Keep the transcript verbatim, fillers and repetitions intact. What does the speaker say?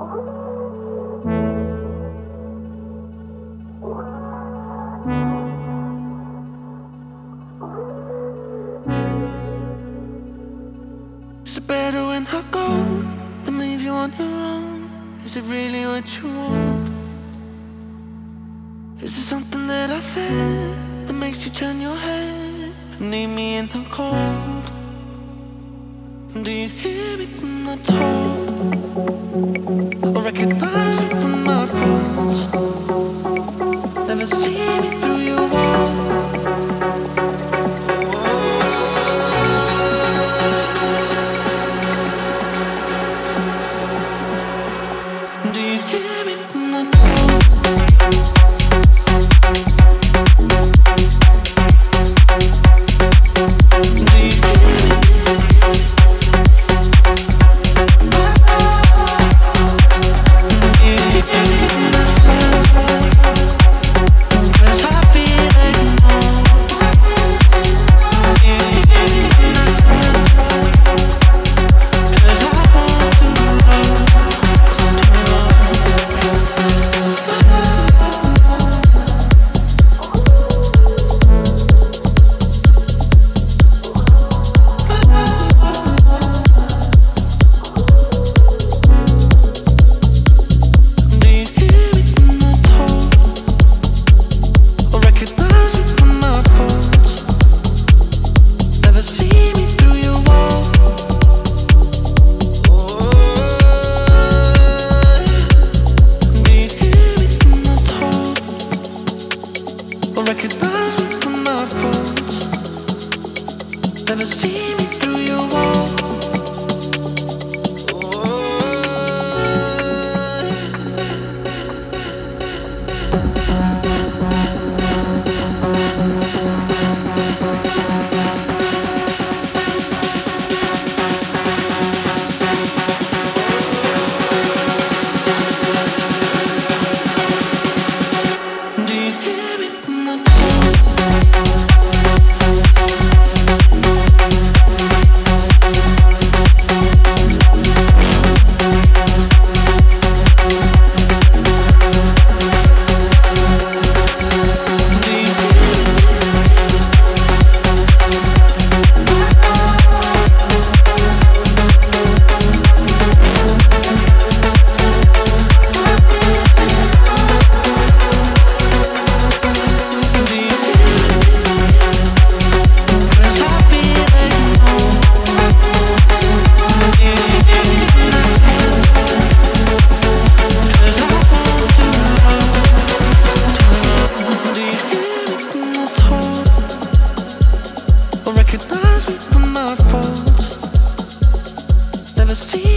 Is it better when I go than leave you on your own? Is it really what you want? Is it something that I said that makes you turn your head and leave me in the cold? Do you hear me when I talk, or recognize me from my faults? Never see me through your wall. Do you hear me when I talk? Recognize me from my faults. Never see me through your wall. Do you hear me when I recognize me from my faults. Never see